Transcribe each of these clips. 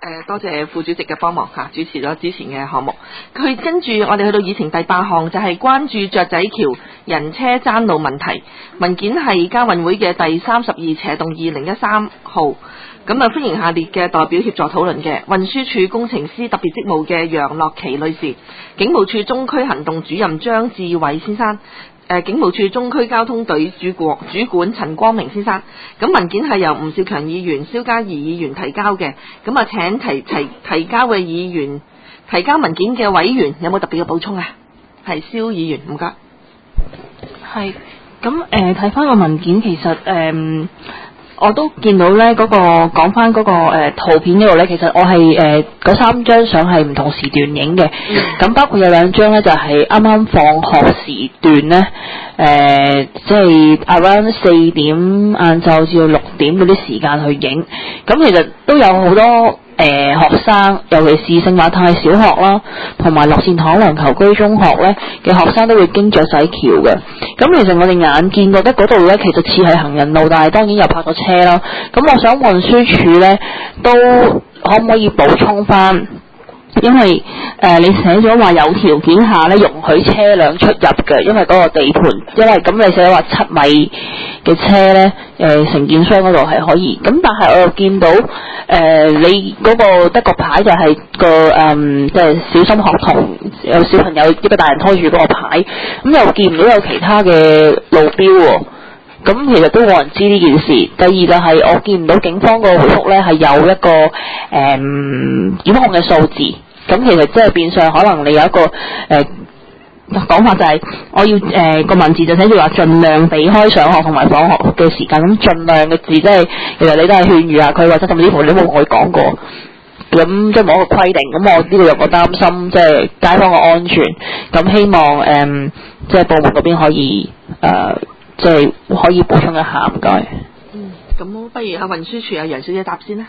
多謝副主席嘅幫忙主持咗之前嘅項目。佢跟住我哋去到議程第8項，就係關注雀仔橋人車爭路問題。文件係交運會嘅第32/2013號。咁歡迎下列嘅代表協助討論嘅：運輸署工程師特別職務嘅楊樂琪女士，警務處中區行動主任張志偉先生。警務處中區交通隊主管陳光明先生。咁文件係由吳兆強議員、蕭嘉怡議員提交嘅。咁請提交嘅議員、提交文件嘅委員有冇特別嘅補充啊？係蕭議員，唔該。 係咁睇翻個文件，其實我都見到咧嗰個講翻嗰個圖片嗰度咧，其實我係嗰3張相係唔同時段影嘅。咁包括有2張咧就係啱啱放學時段咧，即係 around 4點晏晝至到6點嗰啲時間去影。咁其實都有好多學生，尤其是聖馬太小學啦，同埋樂善堂梁球居中學咧嘅學生都會經雀仔橋嘅。咁其實我哋眼見覺得嗰度咧，其實似係行人路，但係當然又泊咗車啦。咁我想運輸署咧都可唔可以補充翻？因為你寫咗話有條件下咧容許車輛出入嘅，因為嗰個地盤，因為咁你寫咗話7米嘅車咧，承建商嗰度係可以。咁但係我又見到你嗰個得個牌就係即係小心學童，有小朋友一個大人拖住嗰個牌，咁又見唔到有其他嘅路標喎。咁其實都冇人知呢件事。第二就係我見唔到警方個回覆咧係有一個檢控嘅數字。咁其實即係變相可能你有一個講法就係我要個文字就寫住話盡量避開上學同埋放學嘅時間。咁盡量嘅字即係其實你都係勸喻下佢，或者甚至乎你都冇同佢講過。咁即係冇一個規定。咁我呢度有個擔心，即係街坊嘅安全。咁希望即係部門嗰邊可以即係可以補充一下，唔該。 咁不如運輸署楊小姐答先啦。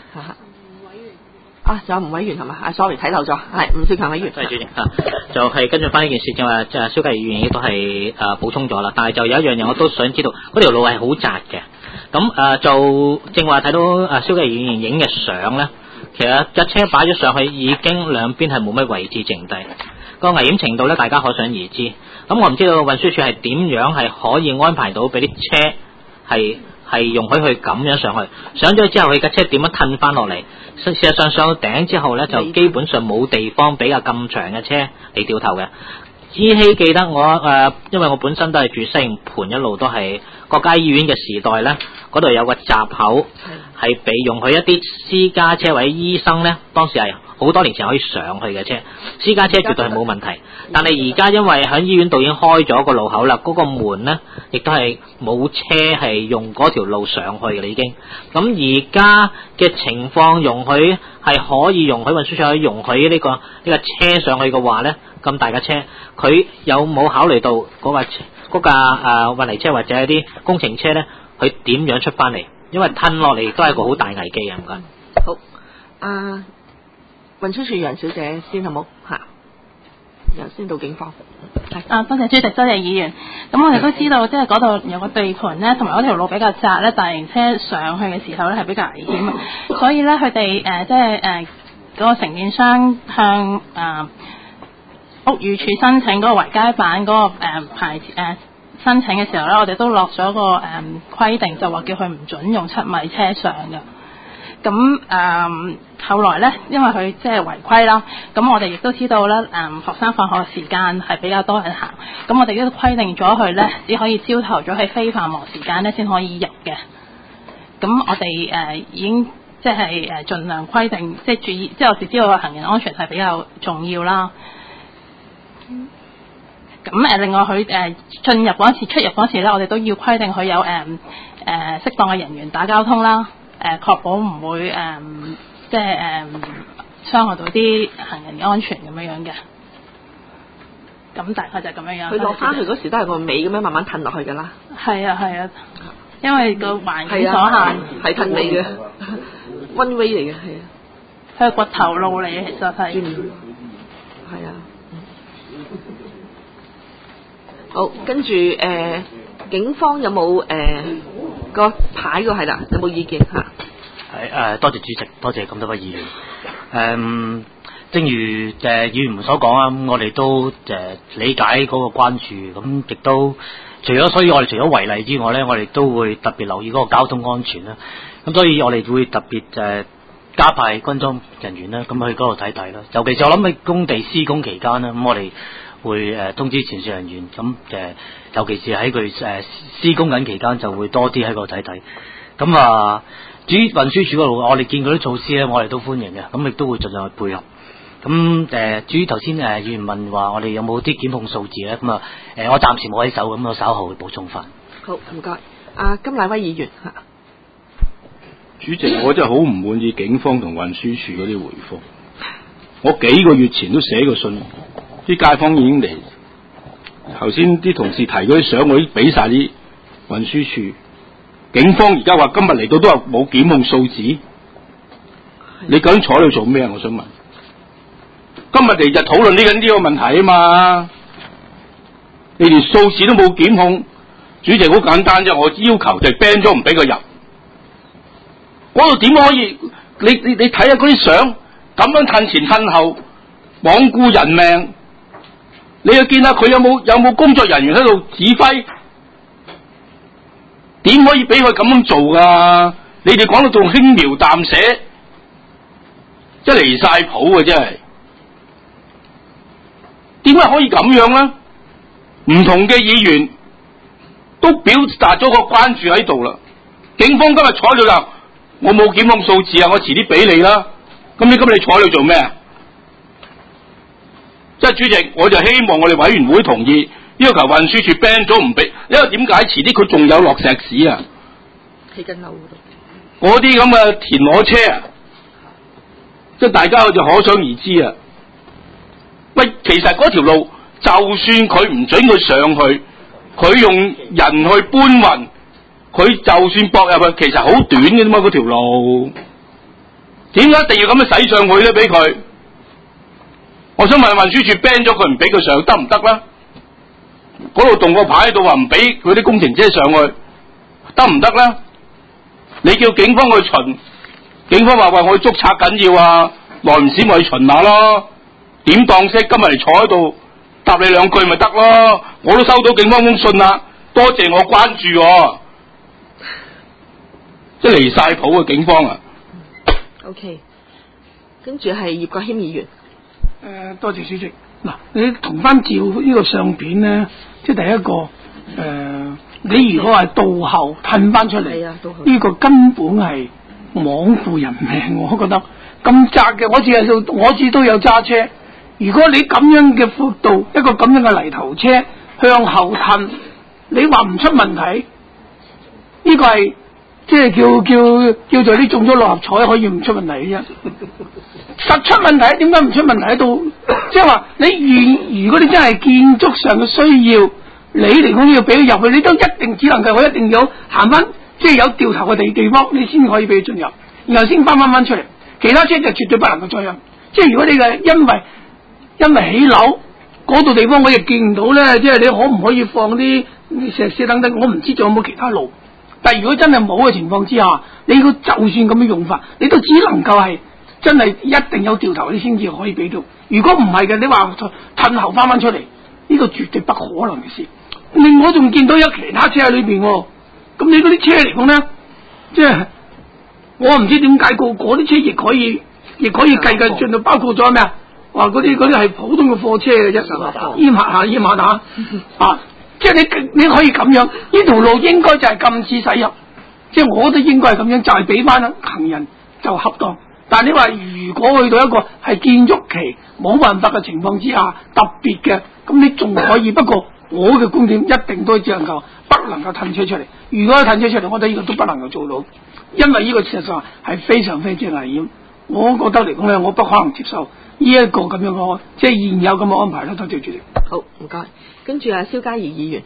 仲有吳委員係嘛？sorry 睇漏咗，係吳兆強委員。 多謝主席就係跟住翻呢件事，就話蕭嘉怡議員亦都係補充咗啦。但係就有一樣嘢我都想知道，嗰條路係好窄嘅。咁就正話睇到蕭嘉怡議員影嘅相咧，其實架車擺咗上去已經兩邊係冇乜位置剩低，個危險程度咧大家可想而知。咁我唔知道運輸署係點樣係可以安排到俾啲車係容許去咁樣上去，上咗之後佢架車點樣褪翻落嚟？事實上上到頂之後咧，就基本上冇地方俾架咁長嘅車嚟掉頭嘅。依稀記得我因為我本身都係住西營盤，一路都係國家醫院嘅時代咧，嗰度有個閘口係俾容許一啲私家車或者醫生咧，當時係好多年前可以上去嘅車，私家車絕對係冇問題。但係而家因為喺醫院度已經開咗個路口啦，嗰個門咧亦都係冇車係用嗰條路上去嘅啦已經。咁而家嘅情況容許係可以容許運輸署可以容許呢個車上去嘅話咧，咁大架車，佢有冇考慮到嗰架運泥車或者一啲工程車咧，佢點樣出翻嚟？因為褪落嚟都係個好大危機啊！唔該。 好，運輸署楊小姐先好冇嚇？由先到警方。 多謝主席，多謝議員。咁我哋都知道，即係嗰度有個地盤咧，同埋嗰條路比較窄咧，大型車上去嘅時候咧係比較危險。所以咧，佢哋即係嗰個承建商向屋宇署申請嗰個圍街板嗰個牌申請嘅時候咧，我哋都落咗個規定，就話叫佢唔準用7米車上嘅。咁後來咧，因為佢即係違規啦，咁我哋亦都知道咧，學生放學時間係比較多人行，咁我哋都規定咗佢咧，只可以朝頭早喺非繁忙時間咧先可以入嘅。咁我哋已經即係盡量規定，即係注意，即係我哋知道行人安全係比較重要啦。咁另外佢進入嗰時、出入嗰時咧，我哋都要規定佢有適當嘅人員打交通啦。確保唔會即係傷害到啲行人嘅安全咁樣嘅。咁大概就係咁樣。 佢落翻去嗰時都係個尾咁樣慢慢褪落去㗎啦。 係啊，因為個環境所限。 係褪尾嘅，one way 嚟嘅，係啊。 佢係掘頭路嚟嘅，其實係。 係啊。好，跟住警方有冇個牌個係啦？有冇意見嚇？ 係多謝主席，多謝咁多位議員。 正如議員們所講啊，我哋都理解嗰個關注，咁亦都所以我哋除咗違例之外咧，我哋都會特別留意嗰個交通安全啦。咁所以我哋會特別加派軍裝人員啦，咁去嗰度睇睇啦。尤其是我諗喺工地施工期間啦，咁我哋會通知前線人員，咁尤其是喺佢施工緊期間，就會多啲喺嗰度睇睇。咁至於運輸署嗰度，我哋見嗰啲措施咧，我哋都歡迎嘅，咁亦都會盡量去配合。咁至於頭先議員問話，我哋有冇啲檢控數字咧？咁我暫時冇喺手，咁我稍後會補充翻。 好，唔該。金乃威議員嚇。 主席，我真係好唔滿意警方同運輸署嗰啲回覆。我幾個月前都寫過信，啲街坊已經嚟。頭先啲同事提嗰啲相，我已經俾晒啲運輸署。警方而家話今日嚟到都話冇檢控數字，你究竟坐喺度做咩啊？我想問。今日嚟就討論呢緊呢個問題啊嘛，你連數字都冇檢控，主席好簡單啫，我要求就 ban 咗唔俾佢入。嗰度點可以？你睇下嗰啲相，咁樣褪前褪後，罔顧人命，你要見下佢有冇工作人員喺度指揮？點可以俾佢咁樣做噶？你哋講到仲輕描淡寫，真係離晒譜啊！真係。點解可以咁樣呢？唔同嘅議員都表達咗個關注喺度啦。警方今日坐喺度就，我冇檢控數字啊，我遲啲俾你啦。咁你今日坐喺度做咩啊？即係主席，我就希望我哋委員會同意，要求運輸署 ban 咗唔俾，因為點解遲啲佢仲有落石屎啊？ 起緊樓嗰度。 嗰啲咁嘅田螺車啊，即係大家就可想而知啊。喂，其實嗰條路就算佢唔准佢上去，佢用人去搬運，佢就算駁入去，其實好短嘅啫嘛，嗰條路。點解一定要咁樣駛上去咧？俾佢，我想問運輸署 ban 咗佢唔俾佢上得唔得啦？嗰度動個牌喺度話唔俾佢啲工程車上去，得唔得啦？你叫警方去巡，警方話喂，我捉賊緊要啊，耐唔時我去巡下咯。點當識？今日嚟坐喺度答你兩句咪得咯？我都收到警方封信啦，多謝我關注我，即係離晒譜嘅警方啊。 OK， 跟住係葉國謙議員。 多謝主席。嗱，你同翻照呢個相片咧，即係第一個你如果係倒後褪翻出嚟，呢個根本係罔顧人命，我覺得咁窄嘅，我自都有揸車。如果你咁樣嘅闊度，一個咁樣嘅泥頭車向後褪，你話唔出問題？呢個係即係叫做你中咗六合彩可以唔出問題嘅啫。實出問題，點解唔出問題喺度？即係話如果你真係建築上嘅需要，你嚟講要俾佢入去，你都一定只能夠我一定要行翻，即係有掉頭嘅地方，你先可以俾佢進入，然後先翻出嚟。其他車就絕對不能夠再入。即係如果你係因為起樓嗰度地方我亦見唔到咧，即係你可唔可以放啲石屎等等？我唔知仲有冇其他路。但係如果真係冇嘅情況之下，你就算咁樣用法，你都只能夠係真係一定有掉頭，你先至可以俾到。如果唔係嘅，你話褪後翻出嚟，呢個絕對不可能嘅事。另外仲見到有其他車喺裏邊，咁你嗰啲車嚟講咧，即係我唔知點解嗰啲車亦可以計進到包括咗咩啊？話嗰啲係普通嘅貨車嘅啫，閹下打啊！即係你可以咁樣，呢條路應該就係禁止駛入，即係我覺得應該係咁樣，就係俾翻行人就恰當。但係你話如果去到一個係建築期冇辦法嘅情況之下，特別嘅，咁你仲可以。不過我嘅觀點一定都只能夠不能夠褪車出嚟。如果褪車出嚟，我覺得呢個都不能夠做到，因為呢個事實上係非常非常危險。我覺得嚟講咧，我不可能接受呢一個咁樣嘅即係現有咁嘅安排啦。多謝主席。 好，唔該。跟住蕭嘉怡議員。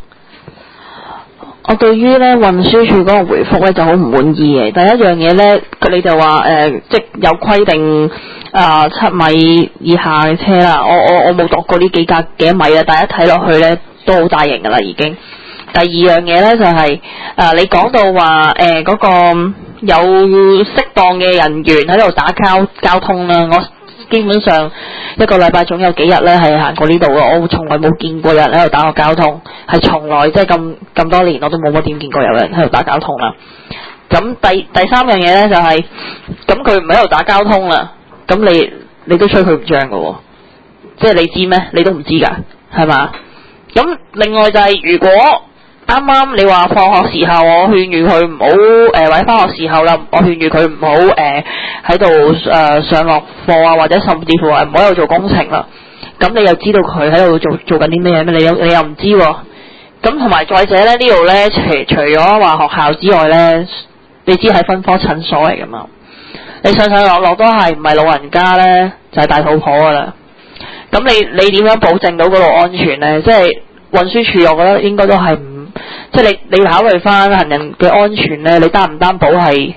我對於咧運輸署嗰個回覆咧就好唔滿意嘅。第一樣嘢咧，你就話即有規定7米以下嘅車啦。我冇度過呢幾米啦，但係一睇落去咧都好大型噶啦已經。第二樣嘢咧就係你講到話嗰個有適當嘅人員喺度打交通啦。我基本上一個禮拜總有幾日咧係行過呢度嘅，我從來冇見過有人喺度打過交通，係從來即係咁多年我都冇乜點見過有人喺度打交通啦。咁第三樣嘢咧就係、咁佢唔喺度打交通啦，咁你都吹佢唔脹嘅喎，即係你知咩？你都唔知㗎，係嘛？咁另外就係、如果啱啱你話放學時候，我勸喻佢唔好或者翻學時候啦，我勸喻佢唔好喺度上落課啊，或者甚至乎唔好喺度做工程啦。咁你又知道佢喺度做緊啲咩咩？你又唔知喎。咁同埋再者咧，呢度咧除咗話學校之外咧，你知係分科診所嚟噶嘛？你上落都係唔係老人家咧，就係、大肚婆噶啦。咁你點樣保證到嗰度安全咧？即係運輸署，我覺得應該都係唔。即係你考慮翻行人嘅安全咧，你擔唔擔保係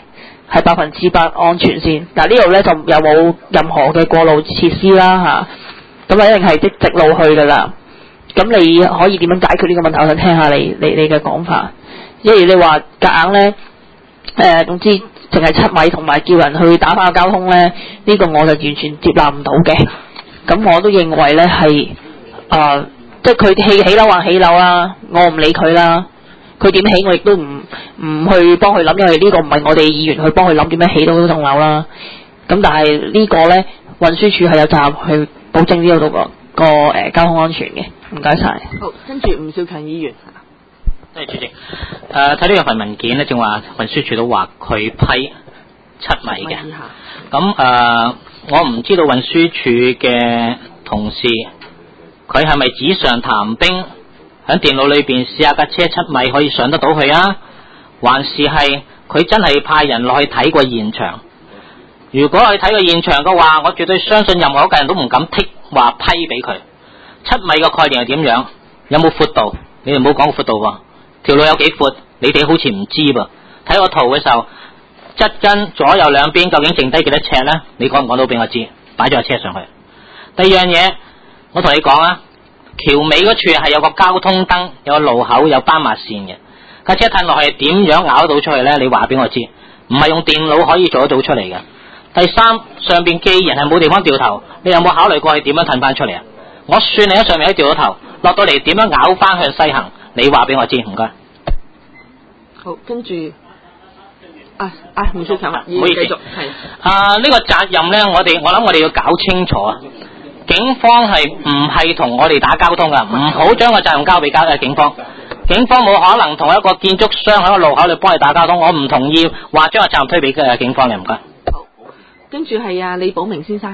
100%安全先？嗱呢度咧就又冇任何嘅過路設施啦嚇，咁啊一定係直路去噶啦。咁你可以點樣解決呢個問題？我想聽下你嘅講法。因為你話夾硬咧總之淨係7米同埋叫人去打返個交通咧，呢個我就完全接納唔到嘅。咁我都認為咧係即係佢起樓還起樓啦，我唔理佢啦。佢點起我亦都唔去幫佢諗，因為呢個唔係我哋議員去幫佢諗點樣起到嗰棟樓啦。咁但係呢個咧運輸署係有責任去保證呢度個交通安全嘅。唔該晒。 好，跟住吳兆強議員。 多謝主席。睇呢份文件咧，正話運輸署都話佢批7米嘅。咁我唔知道運輸署嘅同事佢係咪紙上談兵？喺電腦裏邊試下架車7米可以上得到去啊？還是係佢真係派人落去睇過現場？如果去睇過現場嘅話，我絕對相信任何一個人都唔敢剔話批俾佢。7米嘅概念係點樣？有冇闊度？你哋唔好講個闊度喎，條路有幾闊？你哋好似唔知噃。睇個圖嘅時候，側跟左右兩邊究竟剩低幾多尺呢？你講唔講到俾我知？擺咗架車上去。第二樣嘢，我同你講啊。橋尾嗰處係有個交通燈，有個路口，有斑馬線嘅。架車褪落去點樣咬得到出去呢？你話俾我知，唔係用電腦可以做得到出嚟嘅。第三，上邊既然係冇地方掉頭，你有冇考慮過係點樣褪翻出嚟啊？我算你喺上面喺掉咗頭，落到嚟點樣咬翻向西行？你話俾我知，唔該。 好，跟住吳兆強， 唔好意思，係呢個責任呢，我諗我哋要搞清楚啊。警方係唔係同我哋打交通噶？唔好將個責任交俾警方。警方冇可能同一個建築商喺個路口度幫你打交通。我唔同意話將個責任推俾警方。你唔該。 好，跟住係李寶明先生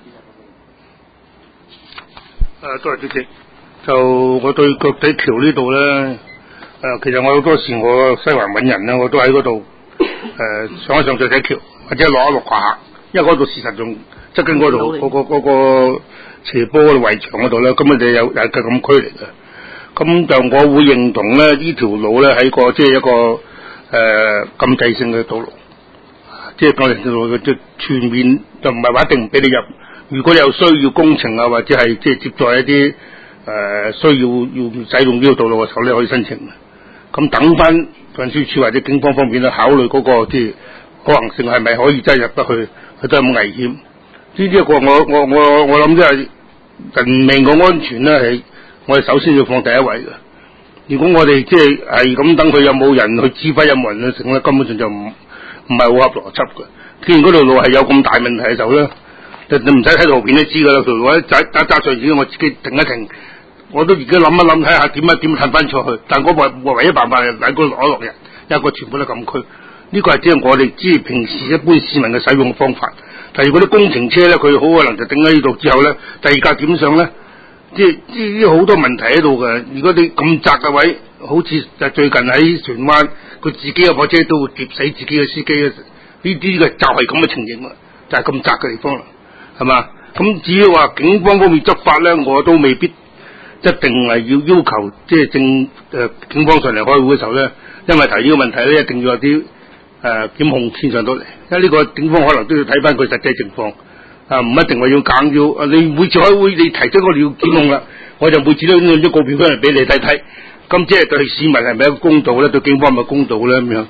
多謝主席。就我對腳底橋呢度咧，其實我好多時我西環揾人咧，我都喺嗰度上一上腳底橋，或者落一落下，因為嗰度事實上側緊嗰度嗰個斜坡嗰度圍牆嗰度咧，根本就有禁區嚟嘅。咁就我會認同咧，呢條路咧喺個即係一個禁制性嘅道路，即係禁制性道路嘅全面就唔係話一定唔俾你入。如果你有需要工程啊，或者係即係接載一啲需要使用呢個道路嘅時候咧，可以申請嘅。咁等翻運輸署或者警方方面咧考慮嗰個即係可行性係咪可以真係入得去，佢都係咁危險。呢啲一個我諗即係人命嘅安全咧係我哋首先要放第一位嘅。如果我哋即係咁等佢有冇人去指揮，有冇人去整咧，根本上就唔係好合邏輯嘅。既然嗰條路係有咁大問題嘅時候咧，你唔使睇圖片都知㗎啦。條路揸上自己，我自己停一停，我都而家諗一諗睇下點褪翻出去。但係我唯一辦法係喺嗰度攞落人，一個全部都禁區。呢個係即係我哋知平時一般市民嘅使用嘅方法。但係嗰啲工程車咧，佢好可能就頂喺呢度之後咧，第二架點上咧，即係好多問題喺度嘅。如果你咁窄嘅位，好似就最近喺荃灣，佢自己嘅火車都會劫死自己嘅司機嘅，呢啲嘅就係咁嘅情形啦，就係咁窄嘅地方啦，係嘛？咁至於話警方方面執法咧，我都未必一定係要求即係警方上嚟開會嘅時候咧，因為提呢個問題咧，一定要有啲檢控先上到嚟，因為呢個警方可能都要睇翻佢實際情況，唔一定話要硬要。你每次開會你提出我哋要檢控啦，我就每次都印咗告票翻嚟俾你睇睇，咁即係對市民係咪一個公道咧？對警方係咪公道咧？咁樣，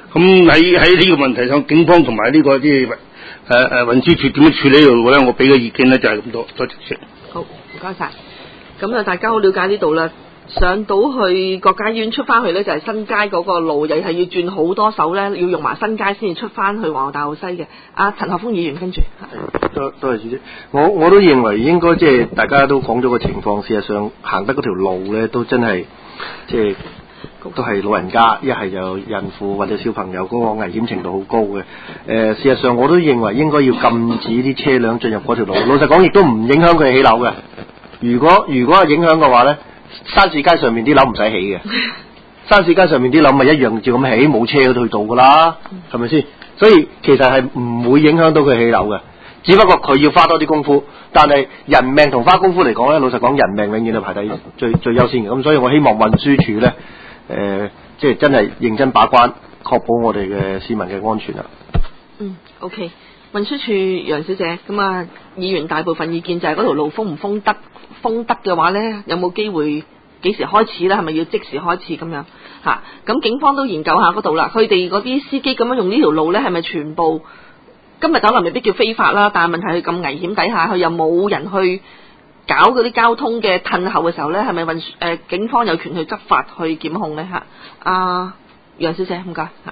咁喺呢個問題上，警方同埋呢個即係運輸署點樣處理呢度咧？我俾嘅意見咧就係咁多，多謝先。 好，唔該晒。咁啊，大家好了解呢度啦。上到去國家醫院出翻去咧，就係新街嗰個路，又係要轉好多手咧，要用埋新街先至出翻去皇后大道西嘅。阿陳學鋒議員跟住。 多謝主席。我都認為應該即係大家都講咗個情況，事實上行得嗰條路咧都真係即係都係老人家，一係就孕婦或者小朋友，嗰個危險程度好高嘅。事實上我都認為應該要禁止啲車輛進入嗰條路。老實講，亦都唔影響佢起樓嘅。如果係影響嘅話咧，山市街上面啲樓唔使起嘅，山市街上面啲樓咪一樣照咁起，冇車都去到噶啦，係咪先？所以其實係唔會影響到佢起樓嘅，只不過佢要花多啲功夫。但係人命同花功夫嚟講咧，老實講，人命永遠係排第最優先嘅。咁所以我希望運輸署咧，即係真係認真把關，確保我哋嘅市民嘅安全啊。 OK。運輸署楊小姐，咁啊，議員大部分意見就係嗰條路封唔封得嘅話呢，有冇機會幾時開始呢？係咪要即時開始咁樣嚇？咁警方都研究下嗰度啦，佢哋嗰啲司機咁樣用呢條路呢，係咪全部今日可能未必叫非法啦？但係問題係咁危險底下，佢又冇人去搞嗰啲交通嘅褪後嘅時候呢，係咪警方有權去執法去檢控呢？嚇？楊小姐，唔該嚇。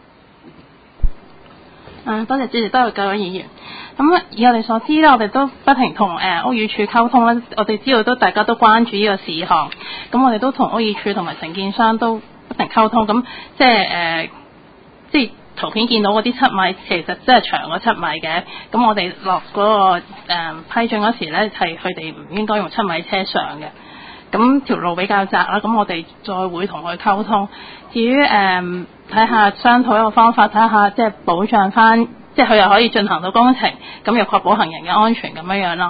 多謝主席，多謝各位議員。咁以我哋所知咧，我哋都不停同屋宇署溝通啦。我哋知道大家都關注呢個事項，咁我哋都同屋宇署同埋承建商都不停溝通。咁即係圖片見到嗰啲7米，其實真係長過7米嘅。咁我哋落嗰個批准嗰時咧，係佢哋唔應該用7米車上嘅。咁條路比較窄啦，咁我哋再會同佢溝通。至於睇下商討一個方法，睇下即係保障翻，即係佢又可以進行到工程，咁又確保行人嘅安全咁樣咯。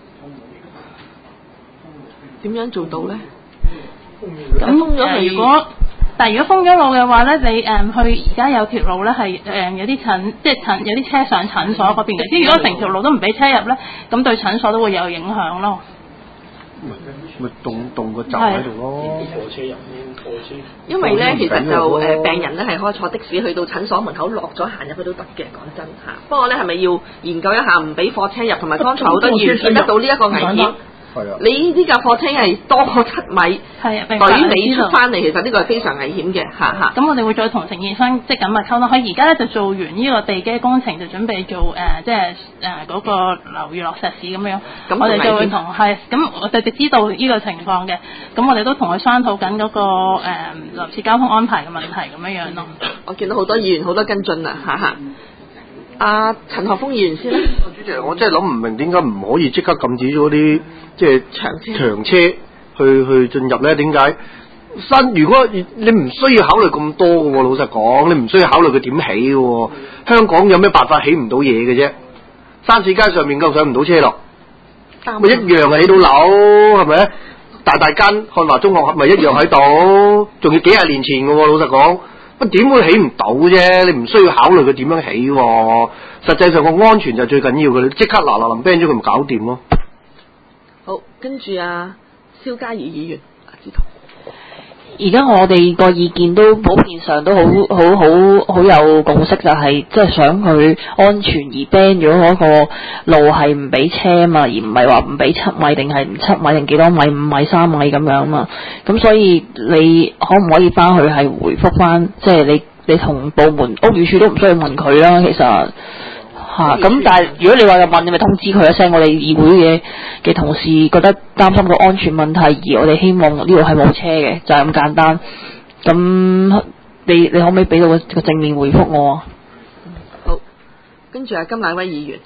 點樣做到咧？ 咁封咗如果封咗路嘅話咧，你去而家有條路咧係有啲有啲車上診所嗰邊嘅。即係如果成條路都唔俾車入咧，咁對診所都會有影響咯。 咪動個閘喺度咯， 貨車入因為咧，其實就病人咧係可以坐的士去到診所門口落咗行入去都得嘅，講真嚇。不過咧係咪要研究一下唔俾貨車入，同埋剛才好多議員見得到呢一個危險。你呢架貨車係多過7米，懟尾出翻嚟，其實呢個係非常危險嘅嚇。 咁我哋會再同承建商即係緊密溝通。佢而家咧就做完呢個地基工程，就準備做嗰個樓宇落石屎咁樣。我哋就會咁我哋就知道呢個情況嘅。咁我哋都同佢商討緊嗰個臨時交通安排嘅問題咁樣咯。 我見到好多議員好多跟進啊嚇。阿陳學鋒議員先啦。 主席，我真係諗唔明點解唔可以即刻禁止咗啲即係長車去進入咧？點解如果你唔需要考慮咁多嘅喎？老實講，你唔需要考慮佢點起嘅喎。香港有咩辦法起唔到嘢嘅啫？山市街上面夠上唔到車落，咪一樣係起到樓係咪？大間漢華中學咪一樣喺度，仲要幾廿年前嘅喎。老實講。點會起唔到啫？你唔需要考慮佢點樣起喎。實際上個安全就最緊要嘅，你即刻嗱臨 ban 咗佢咪搞掂咯。 好，跟住蕭嘉怡議員， 而家我哋個意見都普遍上都好有共識，就係即係想佢安全而 ban 咗嗰個路係唔俾車嘛，而唔係話唔俾7米定係唔7米定幾多米5米3米咁樣嘛。咁所以你可唔可以翻去係回覆翻，即係你同部門屋宇署都唔需要問佢啦，其實。咁但係如果你話又問，你咪通知佢一聲，我哋議會嘅同事覺得擔心個安全問題，而我哋希望呢度係冇車嘅，就係咁簡單。咁你可唔可以俾到個正面回覆我啊？ 好，跟住金乃威議員。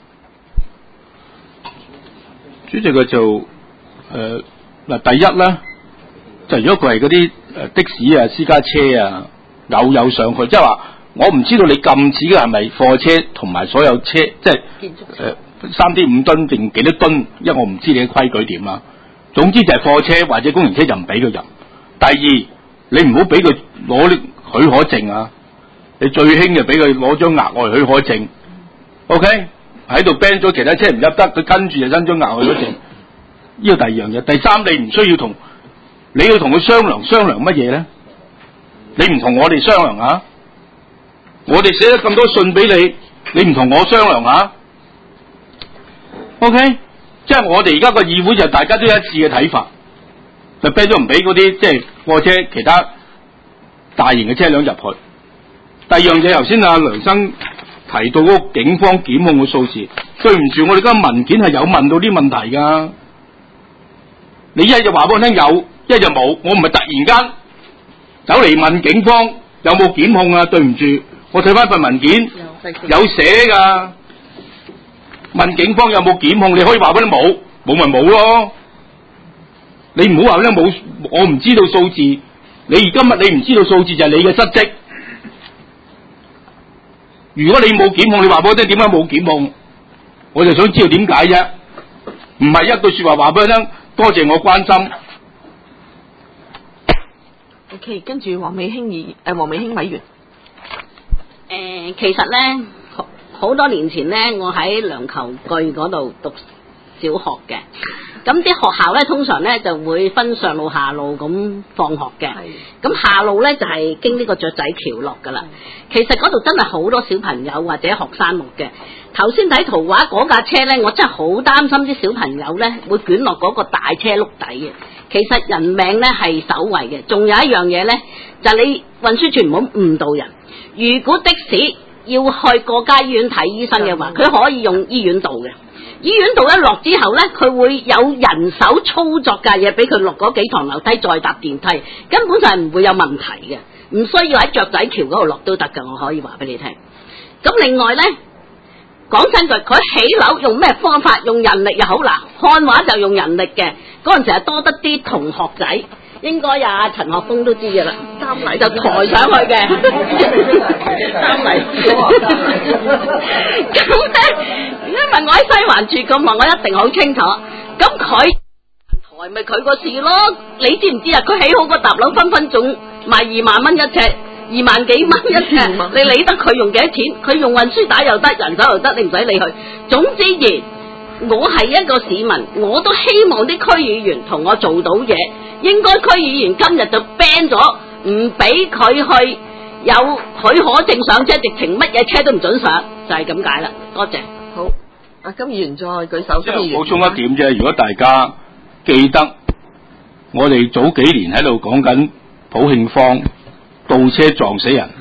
主席佢就第一咧，就如果佢係嗰啲的士啊、私家車啊有上去，即係話。我唔知道你禁止嘅係咪貨車同埋所有車，即係3.5噸定幾多噸，因為我唔知你嘅規矩點啊。總之就係貨車或者工程車就唔俾佢入。第二，你唔好俾佢攞啲許可證啊！你最興就俾佢攞張額外許可證。OK，喺度 ban 咗其他車唔入得，佢跟住就伸張額外許可證。呢個第二樣嘢。第三，你唔需要你要同佢商量乜嘢咧？你唔同我哋商量啊！ 我哋寫咗咁多信俾你，你唔同我商量下 ？OK， 即係我哋而家個議會就大家都一致嘅睇法，就啤咗唔俾嗰啲即係貨車其他大型嘅車輛入去。第二樣嘢，頭先阿梁生提到嗰個警方檢控嘅數字，對唔住，我哋嗰個文件係有問到啲問題㗎。你一日話俾我聽有，一日冇，我唔係突然間走嚟問警方有冇檢控啊？對唔住，我睇翻份文件有寫㗎。問警方有冇檢控，你可以話俾你冇，冇咪冇咯。你唔好話咧冇，我唔知道數字。今日你唔知道數字就係你嘅失職。如果你冇檢控，你話俾我聽點解冇檢控？我就想知道點解啫，唔係一句說話話俾我聽，多謝我關心。 OK， 跟住黃美興委員。 其實咧，好多年前咧，我喺梁球具嗰度讀小學嘅。咁啲學校咧，通常咧就會分上路下路咁放學嘅。咁下路咧就係經呢個雀仔橋落噶啦。其實嗰度真係好多小朋友或者學生落嘅。頭先睇圖畫嗰架車咧，我真係好擔心啲小朋友咧會捲落嗰個大車轆底嘅。其實人命咧係首位嘅。仲有一樣嘢咧，就係你運輸處唔好誤導人。如果的士要去國家醫院睇醫生嘅話，佢可以用醫院道嘅。醫院道一落之後呢，佢會有人手操作架嘢俾佢落嗰幾堂樓梯再搭電梯，根本就係唔會有問題嘅，唔需要喺雀仔橋嗰度落都得㗎，我可以話俾你聽。咁另外呢，講真句，佢起樓用咩方法？用人力又好難，看畫就用人力嘅。嗰陣時係多得啲同學仔，應該啊陳學峰都知嘅啦，擔泥就抬上去嘅，擔泥。咁咧。因為我喺西環住咁耐，我一定好清楚。咁佢台咪佢個事咯。你知唔知啊？佢起好個搭樓，分分鐘賣2萬蚊一尺，2萬幾蚊一尺。你理得佢用幾多錢？佢用運輸帶又得，人手又得，你唔使理佢。總之而我係一個市民，我都希望啲區議員同我做到嘢。應該區議員今日就 ban 咗，唔俾佢去有許可證上車，直情乜嘢車都唔准上，就係咁解啦。多謝。 好，阿金議員再舉手。 即係補充一點啫，如果大家記得，我哋早幾年喺度講緊普慶坊倒車撞死人，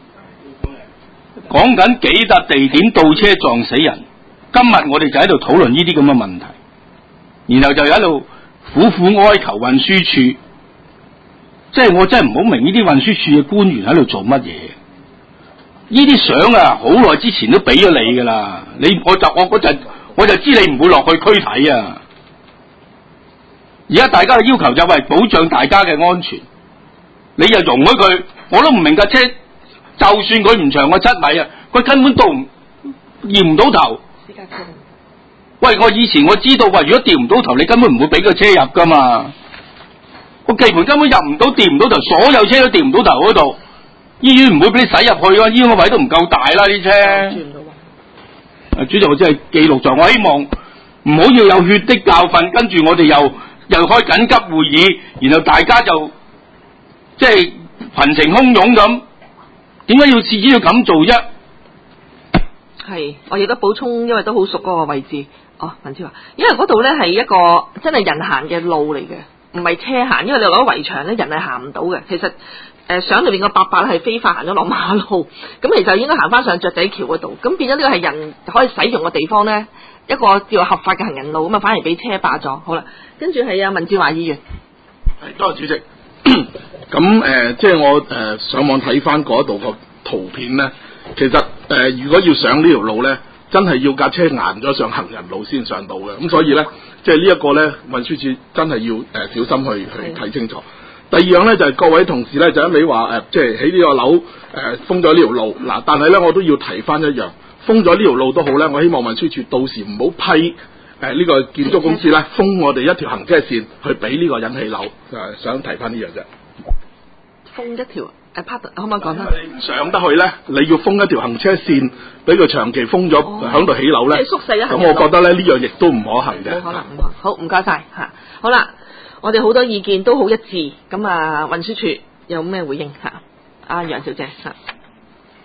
講緊幾笪地點倒車撞死人。今日我哋就喺度討論呢啲咁嘅問題，然後就喺度苦苦哀求運輸處，即係我真係唔好明呢啲運輸處嘅官員喺度做乜嘢。呢啲相啊，好耐之前都俾咗你噶啦，我嗰陣我就知你唔會落去區睇啊。而家大家嘅要求就係保障大家嘅安全，你又容許佢，我都唔明架車，就算佢唔長過7米啊，佢根本驗唔到頭。喂，我以前我知道，喂，如果調唔到頭，你根本唔會俾個車入噶嘛。個地盤根本入唔到，調唔到頭，所有車都調唔到頭嗰度。醫院唔會俾你駛入去啊！醫院個位都唔夠大啦，啲車。主席，我真係記錄咗，我希望唔好要有血的教訓，跟住我哋又開緊急會議，然後大家就即係群情洶湧咁，點解要次次要咁做啫？ 係，我亦都補充，因為都好熟嗰個位置。哦，文超話，因為嗰度咧係一個真係人行嘅路嚟嘅，唔係車行，因為你攞圍牆咧，人係行唔到嘅。其實。相裏邊個伯伯係非法行咗落馬路，咁其實應該行翻上雀仔橋嗰度，咁變咗呢個係人可以使用嘅地方咧，一個叫合法嘅行人路，咁啊反而俾車霸咗。好啦，跟住係阿文志華議員。 係，多謝主席。咁即係我上網睇翻嗰度個圖片咧，其實如果要上呢條路咧，真係要架車行咗上行人路先上到嘅，咁所以咧，即係呢一個咧，運輸署真係要小心去睇清楚。第二樣咧就係各位同事咧就一味話即係喺呢個樓封咗呢條路嗱，但係咧我都要提翻一樣，封咗呢條路都好咧，我希望運輸署到時唔好批呢個建築公司咧封我哋一條行車線去俾呢個引起樓，想提翻呢樣啫。 封一條part 可唔可以講得？ 你上得去咧，你要封一條行車線，俾佢長期封咗響度起樓咧， 縮細咁我覺得咧呢樣亦都唔可行嘅。 冇可能，好唔該晒嚇，好啦。我哋好多意見都好一致，咁啊運輸署有咩回應嚇？阿楊小姐嚇。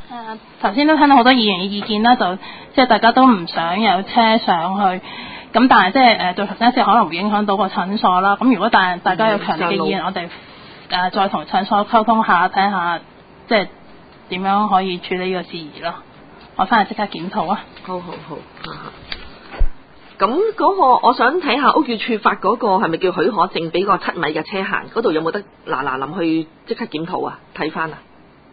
頭先都聽到好多議員嘅意見啦，就即係大家都唔想有車上去，咁但係即係對頭先可能會影響到個診所啦。咁如果大家有強烈嘅意見，我哋再同診所溝通下，睇下即係點樣可以處理呢個事宜咯。我翻去即刻檢討啊！ 好。咁嗰個我想睇下屋宇署發嗰個係咪叫許可證俾個7米嘅車行？嗰度有冇得嗱臨去即刻檢討啊？睇翻啊！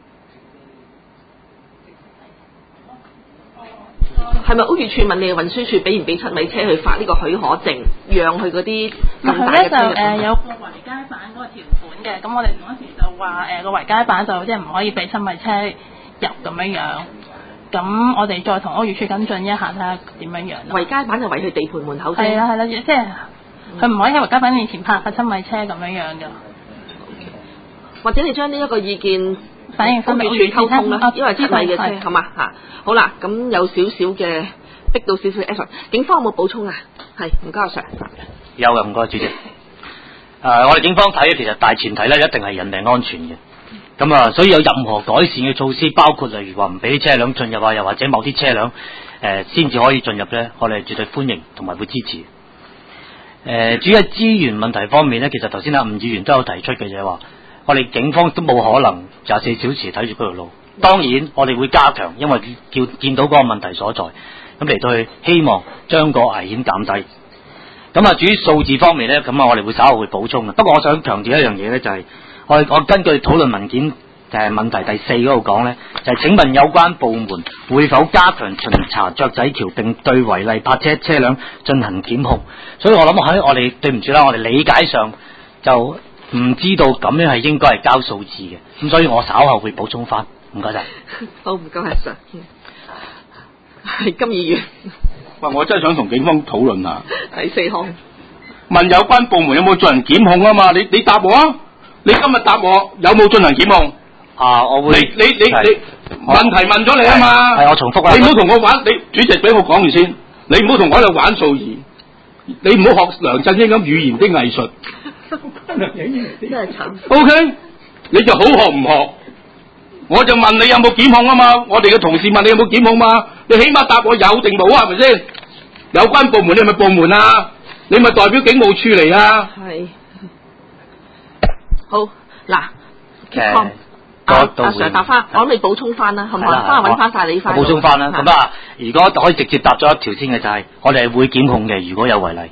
係咪屋宇署問你運輸署俾唔俾7米車去發呢個許可證，讓佢嗰啲咁大嘅車？ 佢咧就有個圍街板嗰個條款嘅，咁我哋嗰時就話個圍街板就即係唔可以俾7米車入咁樣。咁我哋再同屋宇署跟進一下，睇下點樣樣。圍街板就圍去地盤門口先。係啦，即係佢唔可以喺圍街板面前泊7米車咁樣樣㗎。或者你將呢一個意見反映翻俾屋宇署溝通啦，因為7米嘅車，好嘛嚇。好啦，咁有少少嘅逼到少少 action， 警方有冇補充啊？係，唔該阿 Sir。 有嘅，唔該主席。我哋警方睇其實大前提咧，一定係人命安全嘅。咁啊，所以有任何改善嘅措施，包括例如話唔俾車輛進入啊，又或者某啲車輛先至可以進入咧，我哋絕對歡迎同埋會支持。至於喺資源問題方面咧，其實頭先阿吳議員都有提出嘅，就係話我哋警方都冇可能24小時睇住嗰條路。當然我哋會加強，因為見到嗰個問題所在，咁嚟到去希望將個危險減低。咁啊，至於數字方面咧，咁啊我哋會稍後會補充嘅。不過我想強調一樣嘢咧，就係我根據討論文件問題第4嗰度講咧，就係請問有關部門會否加強巡查雀仔橋，並對違例泊車車輛進行檢控？所以我諗喺我哋對唔住啦，我哋理解上就唔知道咁樣係應該係交數字嘅，咁所以我稍後會補充翻。唔該晒。 好，唔該阿 Sir。係金議員。 喂，我真係想同警方討論下。 第4項。 問有關部門有冇進行檢控啊嘛？你答我啊！你今日答我有冇進行檢控？ 我會。 你問題問咗你啊嘛？ 係我重複啦。 你唔好同我玩，你主席俾我講完先。你唔好同我喺度玩數字，你唔好學梁振英咁語言的藝術。 真係慘。 OK， 你就好學唔學？我就問你有冇檢控啊嘛？我哋嘅同事問你有冇檢控嘛？你起碼答我有定冇啊？係咪先？有關部門你係咪部門啊？你咪代表警務處嚟啊？ 係。好嗱，阿 Sir 答翻，我諗你補充翻啦，係咪？翻去揾翻晒你翻。 補充翻啦。咁啊，如果可以直接答咗一條先嘅就係，我哋係會檢控嘅，如果有違例。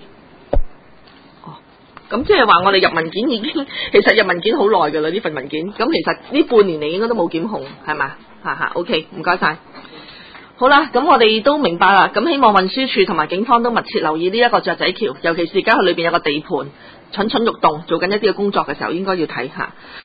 咁即係話我哋入文件已經，其實入文件好耐㗎啦呢份文件。咁其實呢半年嚟應該都冇檢控，係嘛？OK， 唔該晒。好啦，咁我哋都明白啦。咁希望運輸署同埋警方都密切留意呢一個雀仔橋，尤其是而家佢裏邊有個地盤蠢蠢欲動，做緊一啲嘅工作嘅時候，應該要睇下。